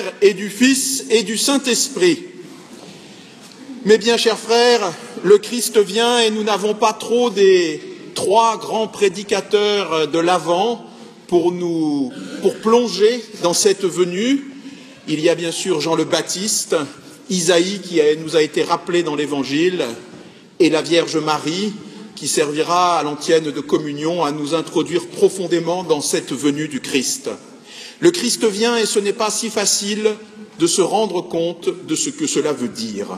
Père et du Fils et du Saint-Esprit. Mes bien chers frères, le Christ vient et nous n'avons pas trop des trois grands prédicateurs de l'Avent pour plonger dans cette venue. Il y a bien sûr Jean le Baptiste, Isaïe qui nous a été rappelé dans l'Évangile, et la Vierge Marie qui servira à l'antienne de communion à nous introduire profondément dans cette venue du Christ. Le Christ vient et ce n'est pas si facile de se rendre compte de ce que cela veut dire.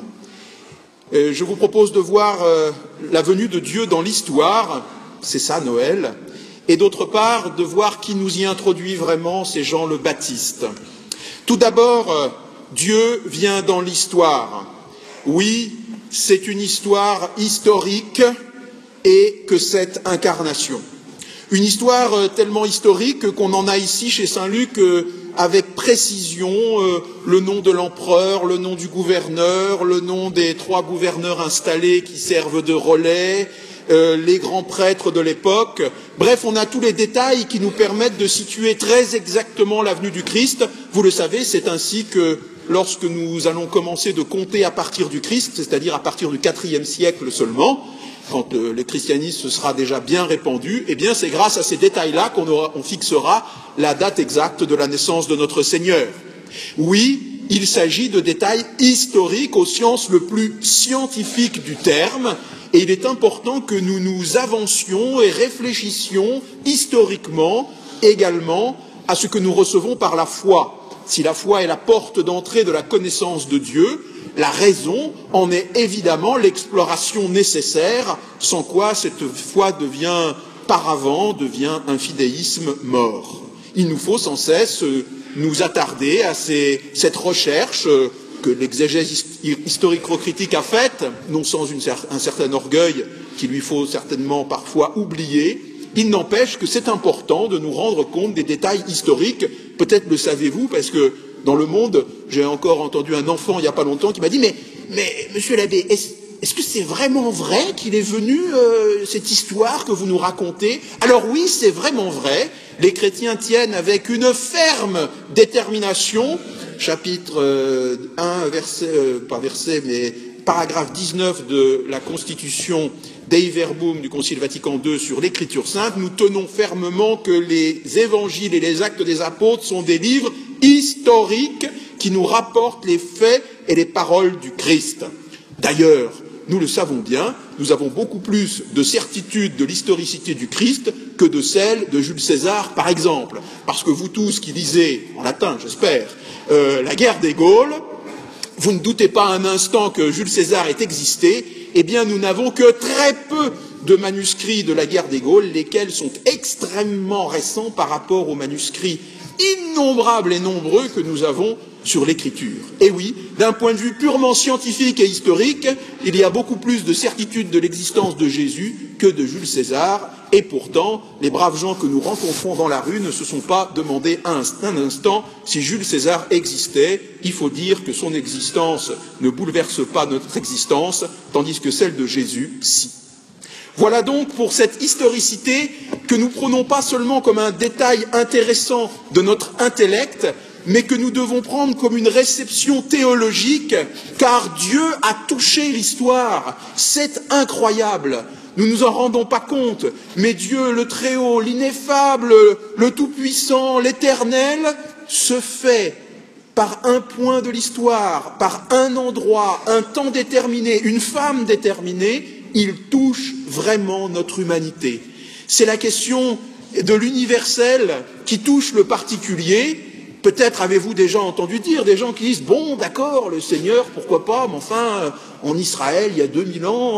Je vous propose de voir la venue de Dieu dans l'histoire, c'est ça Noël, et d'autre part de voir qui nous y introduit vraiment, c'est Jean le Baptiste. Tout d'abord, Dieu vient dans l'histoire. Oui, c'est une histoire historique et que cette incarnation. Une histoire tellement historique qu'on en a ici chez Saint Luc avec précision le nom de l'empereur, le nom du gouverneur, le nom des trois gouverneurs installés qui servent de relais, les grands prêtres de l'époque. Bref, on a tous les détails qui nous permettent de situer très exactement la venue du Christ. Vous le savez, c'est ainsi que lorsque nous allons commencer de compter à partir du Christ, c'est-à-dire à partir du IVe siècle seulement, quand le christianisme sera déjà bien répandu, eh bien c'est grâce à ces détails-là qu'on fixera la date exacte de la naissance de notre Seigneur. Oui, il s'agit de détails historiques au sens le plus scientifique du terme, et il est important que nous nous avancions et réfléchissions historiquement également à ce que nous recevons par la foi. Si la foi est la porte d'entrée de la connaissance de Dieu, la raison en est évidemment l'exploration nécessaire, sans quoi cette foi devient paravent, devient un fidéisme mort. Il nous faut sans cesse nous attarder à cette recherche que l'exégèse historico-critique a faite, non sans un certain orgueil qu'il lui faut certainement parfois oublier. Il n'empêche que c'est important de nous rendre compte des détails historiques. Peut-être le savez-vous, parce que dans le monde, j'ai encore entendu un enfant il n'y a pas longtemps qui m'a dit « Mais monsieur l'abbé, est-ce que c'est vraiment vrai qu'il est venu, cette histoire que vous nous racontez ?» Alors oui, c'est vraiment vrai. Les chrétiens tiennent avec une ferme détermination, chapitre 1, paragraphe 19 de la Constitution Dei Verbum du Concile Vatican II sur l'Écriture sainte, nous tenons fermement que les évangiles et les actes des apôtres sont des livres historiques qui nous rapportent les faits et les paroles du Christ. D'ailleurs, nous le savons bien, nous avons beaucoup plus de certitude de l'historicité du Christ que de celle de Jules César, par exemple. Parce que vous tous qui lisez, en latin j'espère, la guerre des Gaules, vous ne doutez pas un instant que Jules César ait existé, eh bien nous n'avons que très peu de manuscrits de la guerre des Gaules, lesquels sont extrêmement récents par rapport aux manuscrits innombrables et nombreux que nous avons sur l'écriture. Et oui, d'un point de vue purement scientifique et historique, il y a beaucoup plus de certitude de l'existence de Jésus que de Jules César, et pourtant, les braves gens que nous rencontrons dans la rue ne se sont pas demandé un instant si Jules César existait. Il faut dire que son existence ne bouleverse pas notre existence, tandis que celle de Jésus, si. Voilà donc pour cette historicité que nous prenons pas seulement comme un détail intéressant de notre intellect, mais que nous devons prendre comme une réception théologique, car Dieu a touché l'histoire. C'est incroyable. Nous ne nous en rendons pas compte, mais Dieu, le Très-Haut, l'ineffable, le Tout-Puissant, l'Éternel, se fait par un point de l'histoire, par un endroit, un temps déterminé, une femme déterminée, il touche vraiment notre humanité. C'est la question de l'universel qui touche le particulier. Peut-être avez-vous déjà entendu dire des gens qui disent « Bon, d'accord, le Seigneur, pourquoi pas, mais enfin, en Israël, il y a 2000 ans,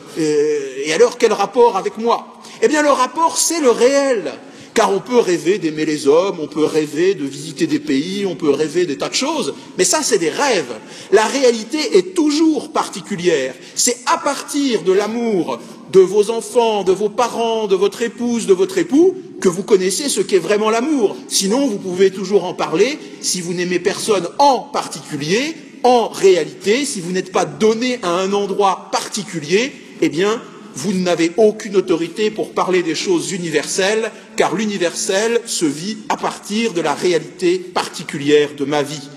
et alors quel rapport avec moi ?» Eh bien, le rapport, c'est le réel. Car on peut rêver d'aimer les hommes, on peut rêver de visiter des pays, on peut rêver des tas de choses, mais ça, c'est des rêves. La réalité est toujours particulière. C'est à partir de l'amour de vos enfants, de vos parents, de votre épouse, de votre époux, que vous connaissez ce qu'est vraiment l'amour. Sinon, vous pouvez toujours en parler si vous n'aimez personne en particulier. En réalité, si vous n'êtes pas donné à un endroit particulier, eh bien, vous n'avez aucune autorité pour parler des choses universelles, car l'universel se vit à partir de la réalité particulière de ma vie.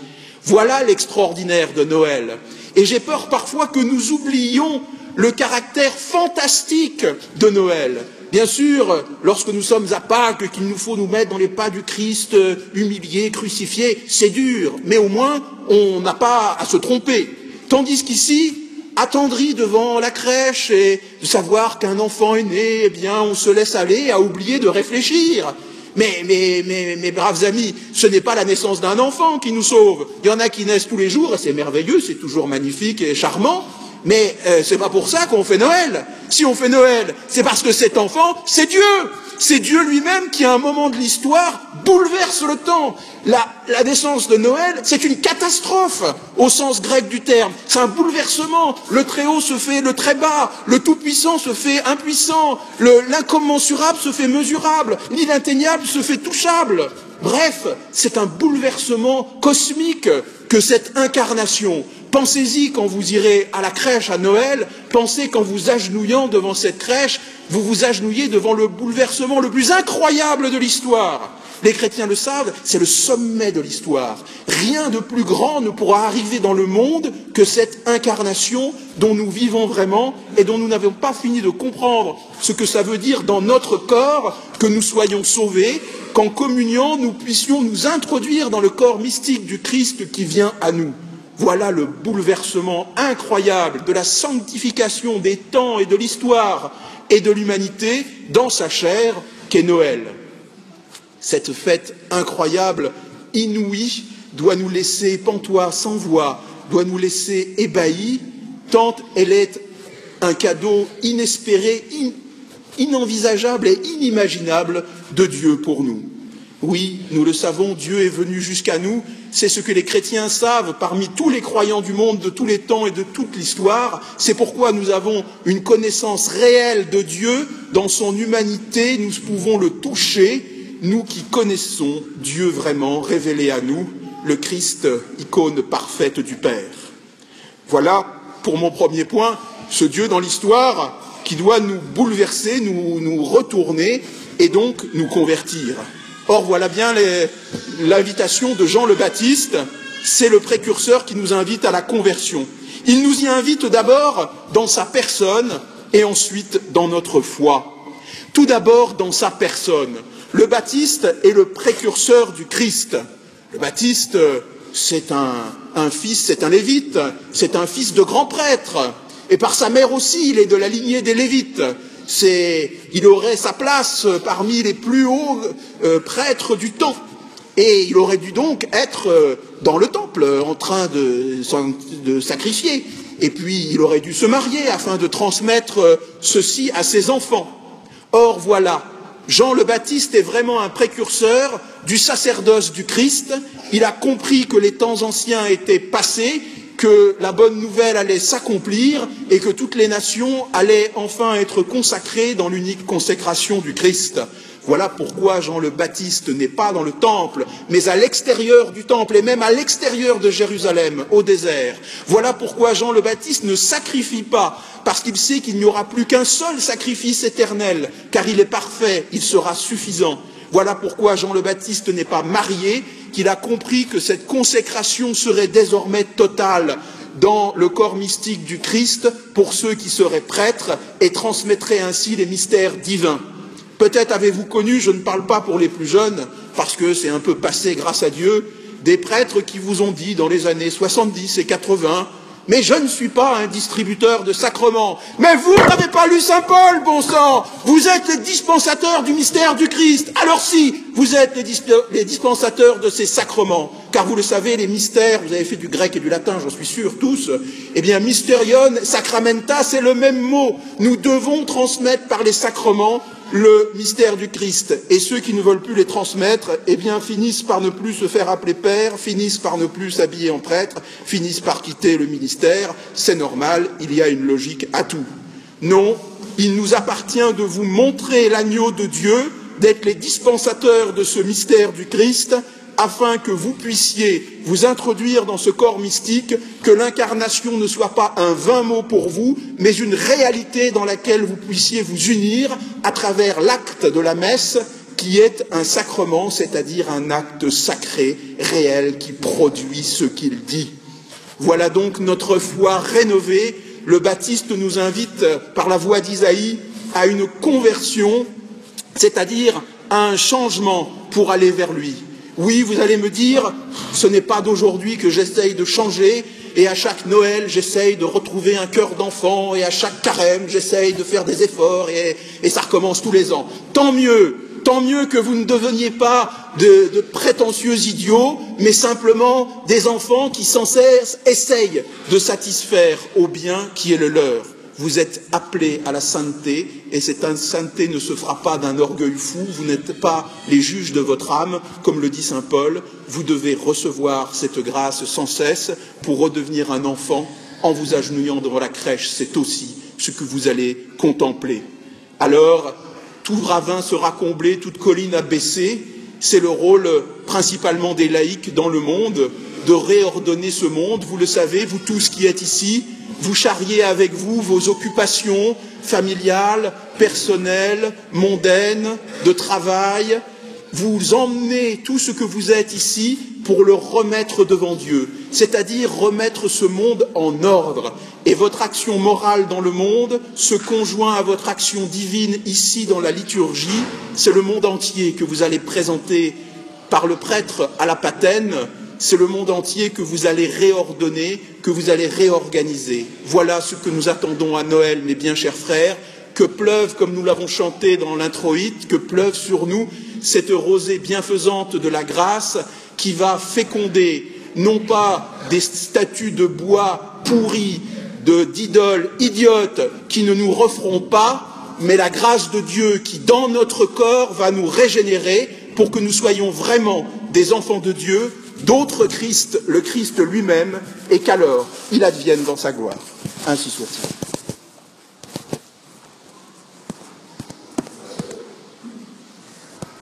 Voilà l'extraordinaire de Noël. Et j'ai peur parfois que nous oublions le caractère fantastique de Noël. Bien sûr, lorsque nous sommes à Pâques, qu'il nous faut nous mettre dans les pas du Christ humilié, crucifié, c'est dur, mais au moins on n'a pas à se tromper. Tandis qu'ici, attendri devant la crèche et de savoir qu'un enfant est né, eh bien on se laisse aller à oublier de réfléchir. Mais mes braves amis, ce n'est pas la naissance d'un enfant qui nous sauve. Il y en a qui naissent tous les jours et c'est merveilleux, c'est toujours magnifique et charmant. Mais c'est pas pour ça qu'on fait Noël. Si on fait Noël, c'est parce que cet enfant, c'est Dieu. C'est Dieu lui-même qui, à un moment de l'histoire, bouleverse le temps. La naissance de Noël, c'est une catastrophe au sens grec du terme. C'est un bouleversement. Le très haut se fait le très bas. Le tout-puissant se fait impuissant. L'incommensurable se fait mesurable. L'inatteignable se fait touchable. Bref, c'est un bouleversement cosmique que cette incarnation. Pensez-y quand vous irez à la crèche à Noël, pensez qu'en vous agenouillant devant cette crèche, vous vous agenouillez devant le bouleversement le plus incroyable de l'histoire. Les chrétiens le savent, c'est le sommet de l'histoire. Rien de plus grand ne pourra arriver dans le monde que cette incarnation dont nous vivons vraiment et dont nous n'avons pas fini de comprendre ce que ça veut dire dans notre corps que nous soyons sauvés, qu'en communiant nous puissions nous introduire dans le corps mystique du Christ qui vient à nous. Voilà le bouleversement incroyable de la sanctification des temps et de l'histoire et de l'humanité dans sa chair qu'est Noël. Cette fête incroyable, inouïe, doit nous laisser pantois sans voix, doit nous laisser ébahis, tant elle est un cadeau inespéré, inenvisageable et inimaginable de Dieu pour nous. Oui, nous le savons, Dieu est venu jusqu'à nous. C'est ce que les chrétiens savent parmi tous les croyants du monde de tous les temps et de toute l'histoire. C'est pourquoi nous avons une connaissance réelle de Dieu. Dans son humanité, nous pouvons le toucher, nous qui connaissons Dieu vraiment révélé à nous, le Christ, icône parfaite du Père. Voilà, pour mon premier point, ce Dieu dans l'histoire qui doit nous bouleverser, nous retourner et donc nous convertir. Or, voilà bien l'invitation de Jean le Baptiste, c'est le précurseur qui nous invite à la conversion. Il nous y invite d'abord dans sa personne et ensuite dans notre foi. Tout d'abord dans sa personne. Le Baptiste est le précurseur du Christ. Le Baptiste, c'est un fils, c'est un lévite, c'est un fils de grand prêtre. Et par sa mère aussi, il est de la lignée des Lévites. Il aurait sa place parmi les plus hauts prêtres du temps. Et il aurait dû donc être dans le temple, en train de sacrifier. Et puis il aurait dû se marier afin de transmettre ceci à ses enfants. Or voilà, Jean le Baptiste est vraiment un précurseur du sacerdoce du Christ. Il a compris que les temps anciens étaient passés, que la bonne nouvelle allait s'accomplir et que toutes les nations allaient enfin être consacrées dans l'unique consécration du Christ. Voilà pourquoi Jean le Baptiste n'est pas dans le temple, mais à l'extérieur du temple et même à l'extérieur de Jérusalem, au désert. Voilà pourquoi Jean le Baptiste ne sacrifie pas, parce qu'il sait qu'il n'y aura plus qu'un seul sacrifice éternel, car il est parfait, il sera suffisant. Voilà pourquoi Jean le Baptiste n'est pas marié, qu'il a compris que cette consécration serait désormais totale dans le corps mystique du Christ pour ceux qui seraient prêtres et transmettraient ainsi les mystères divins. Peut-être avez-vous connu, je ne parle pas pour les plus jeunes, parce que c'est un peu passé grâce à Dieu, des prêtres qui vous ont dit dans les années 70 et 80, « Mais je ne suis pas un distributeur de sacrements. » Mais vous n'avez pas lu Saint Paul, bon sang. Vous êtes les dispensateurs du mystère du Christ. Alors si, vous êtes les dispensateurs de ces sacrements. Car vous le savez, les mystères, vous avez fait du grec et du latin, j'en suis sûr, tous. Eh bien, mysterion, sacramenta, c'est le même mot. Nous devons transmettre par les sacrements le mystère du Christ. Et ceux qui ne veulent plus les transmettre, eh bien, finissent par ne plus se faire appeler père, finissent par ne plus s'habiller en prêtre, finissent par quitter le ministère. C'est normal, il y a une logique à tout. Non, il nous appartient de vous montrer l'agneau de Dieu, d'être les dispensateurs de ce mystère du Christ, afin que vous puissiez vous introduire dans ce corps mystique, que l'incarnation ne soit pas un vain mot pour vous, mais une réalité dans laquelle vous puissiez vous unir à travers l'acte de la messe qui est un sacrement, c'est-à-dire un acte sacré, réel, qui produit ce qu'il dit. Voilà donc notre foi rénovée. Le baptiste nous invite, par la voix d'Isaïe, à une conversion, c'est-à-dire à un changement pour aller vers lui. Oui, vous allez me dire, ce n'est pas d'aujourd'hui que j'essaye de changer, et à chaque Noël, j'essaye de retrouver un cœur d'enfant, et à chaque carême, j'essaye de faire des efforts, et ça recommence tous les ans. Tant mieux que vous ne deveniez pas de prétentieux idiots, mais simplement des enfants qui sans cesse essayent de satisfaire au bien qui est le leur. Vous êtes appelés à la sainteté, et cette sainteté ne se fera pas d'un orgueil fou, vous n'êtes pas les juges de votre âme, comme le dit saint Paul, vous devez recevoir cette grâce sans cesse pour redevenir un enfant en vous agenouillant devant la crèche, c'est aussi ce que vous allez contempler. Alors, tout ravin sera comblé, toute colline abaissée, c'est le rôle principalement des laïcs dans le monde, de réordonner ce monde, vous le savez, vous tous qui êtes ici, vous charriez avec vous vos occupations familiales, personnelles, mondaines, de travail. Vous emmenez tout ce que vous êtes ici pour le remettre devant Dieu, c'est-à-dire remettre ce monde en ordre. Et votre action morale dans le monde se conjoint à votre action divine ici dans la liturgie. C'est le monde entier que vous allez présenter par le prêtre à la patène. C'est le monde entier que vous allez réordonner, que vous allez réorganiser. Voilà ce que nous attendons à Noël, mes bien chers frères, que pleuve, comme nous l'avons chanté dans l'introïte, que pleuve sur nous cette rosée bienfaisante de la grâce qui va féconder non pas des statues de bois pourris, d'idoles idiotes qui ne nous referont pas, mais la grâce de Dieu qui, dans notre corps, va nous régénérer pour que nous soyons vraiment des enfants de Dieu, d'autres Christ, le Christ lui-même, et qu'alors il advienne dans sa gloire. Ainsi soit-il.